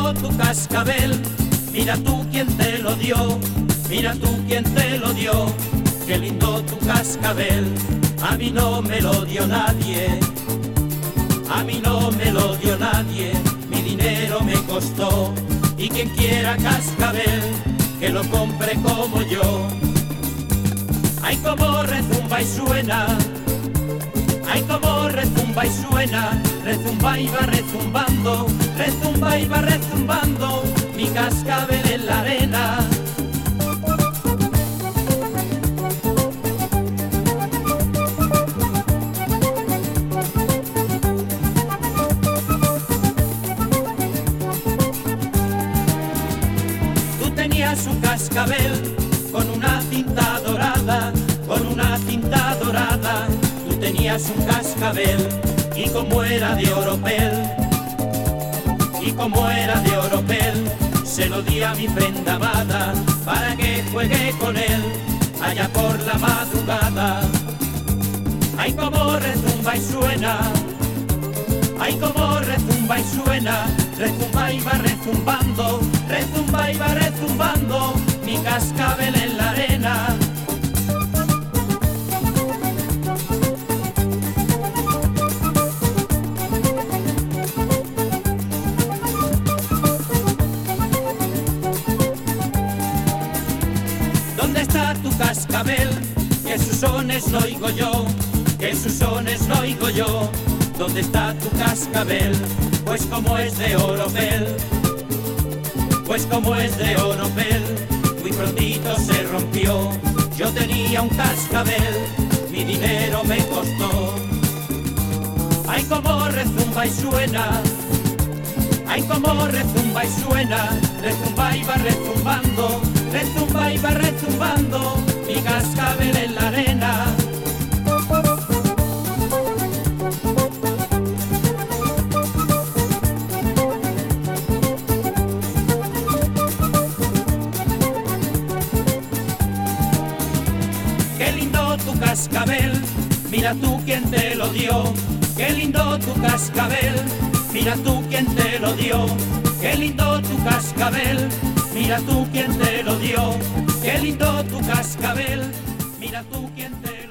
lindo tu cascabel, mira tú quién te lo dio, mira tú quién te lo dio. Qué lindo tu cascabel, a mí no me lo dio nadie, a mí no me lo dio nadie, mi dinero me costó. Y quien quiera cascabel, que lo compre como yo. Ay, como rezumba y suena, ay, como rezumba y suena, rezumba y va rezumbando, rezumba y va rezumbando, mi cascabel en la arena. Tú tenías un cascabel con una cinta dorada, con una cinta dorada. Tú tenías un cascabel y como era de oropel, y como era de oropel, se lo di a mi prenda amada para que juegue con él allá por la madrugada. Ay, como rezumba y suena, ay, como rezumba y suena, rezumba y va rezumbando, rezumba y va rezumbando, mi cascabel en la arena. ¿Dónde está tu cascabel? Que sus sones no oigo yo, que sus sones no oigo yo. ¿Dónde está tu cascabel? Pues como es de oropel, pues como es de oropel, muy prontito se rompió. Yo tenía un cascabel, mi dinero me costó. Ay, como rezumba y suena, ay, como rezumba y suena, rezumba y va rezumbando, rezumba y va rezumbando, mi cascabel en la arena. Qué lindo tu cascabel, mira tú quién te lo dio. Qué lindo tu cascabel, mira tú quién te lo dio. Qué lindo tu cascabel, mira tú quién te lo dio. Qué lindo tu cascabel, mira tú quién te lo dio.